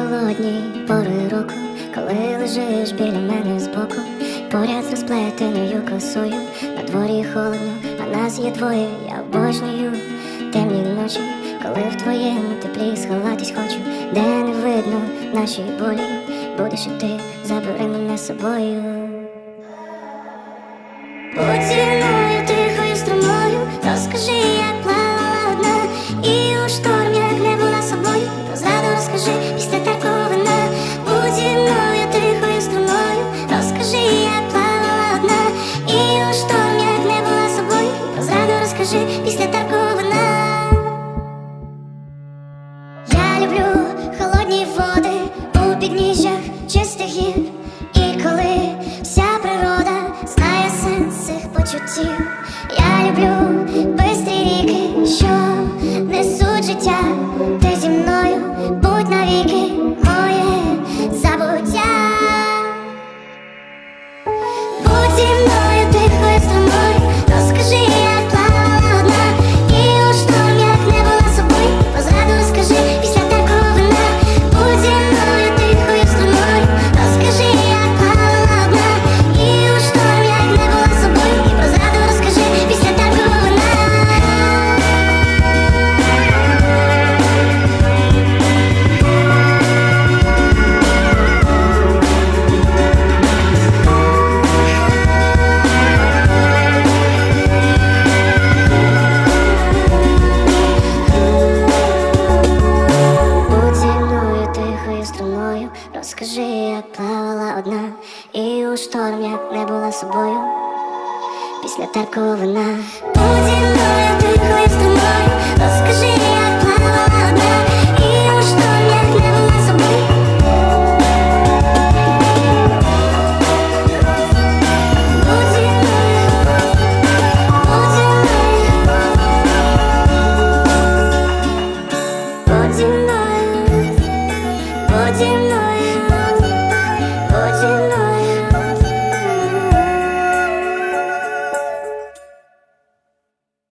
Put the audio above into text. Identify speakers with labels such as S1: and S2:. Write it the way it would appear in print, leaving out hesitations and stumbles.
S1: холодні пори року, коли лежиш біля мене збоку, поряд з розплетеною косою. На дворі холодно, а нас є двоє. Я обожнюю темні ночі, коли в твоєму теплі сховатись хочу, де не видно наші болі. Будеш і ти, забери мене з собою. Будь зі мною тихою струмою, розкажи, як плавала одна, і у шторм, як не була собою, про зраду розкажи після терковина. Будь зі мною тихою струмою, розкажи, як плавала одна, і у шторм, як не була собою, про зраду розкажи після терковина. Я люблю холодні води у підніжжях чистих гір, і коли вся природа знає сенс цих почуттів. Я люблю бистрі ріки, що несуть життя. Ти зі мною, будь навіки моє забуття. Будь зі мною тихою струмою, розкажи, як плавала одна, і у шторм, як не була собою, про зраду розкажи після терковина. Будь зі мною тихою струмою, розкажи, як плавала одна, і у шторм, як не була собою, про зраду розкажи після терковина. Будь зі мною тихою струною, розкажи, як плавала одна, і у шторм, як не була собою, після терковина. Будь зі мною тихою струною, розкажи,